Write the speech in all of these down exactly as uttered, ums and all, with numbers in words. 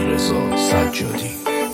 رضا سجادی.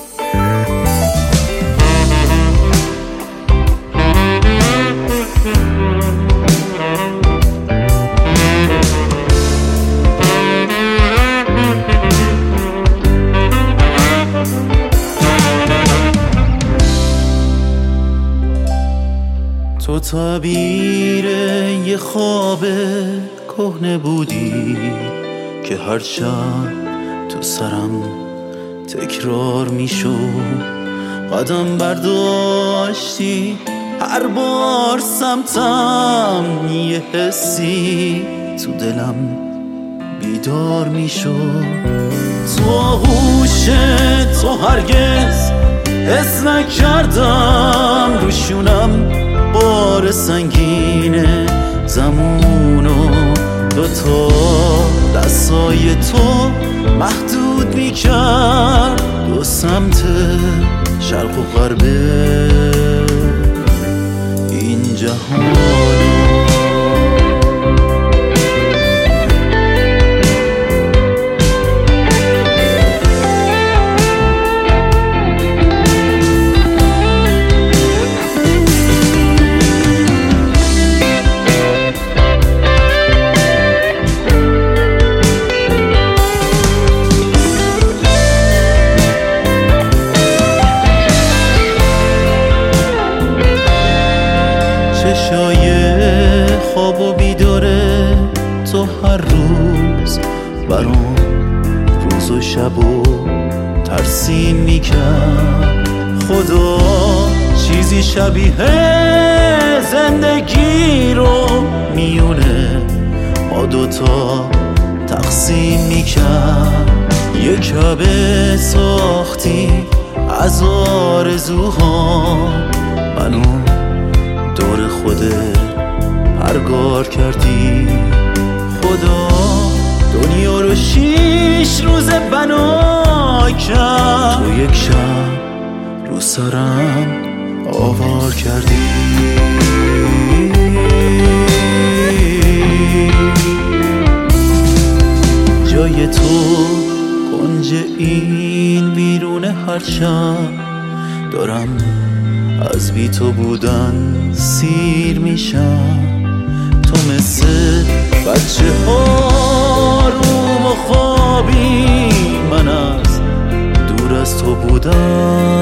تو تعبیر یه خواب کهنه بودی که هرچند تو سرم تکرار میشد. قدم برداشتی هر بار سمتم، یه حسی تو دلم بیدار میشد. تو آغوش تو هرگز حس نکردم، روشونم بار سنگینه زمونو دوتا دستای تو محدود میکرد. دو سمت شرق و غرب این جهانو. چشای خواب و بیداره تو هر روز برام روز و شب و ترسیم میکرد. خدا چیزی شبیه زندگی رو میونه ما دوتا تقسیم میکرد. یک کعبه ساختی از آرزوها، منو دور خودت پرگار کردی. خدا دنیا رو شیش روز بنا کرد، تو یک شب رو سرم آوار کردی. جای تو کنج این بیرون هر شب دارم از بی تو بودن سیر میشم. تو مثل بچه ها روم و خوابی، من از دور از تو بودم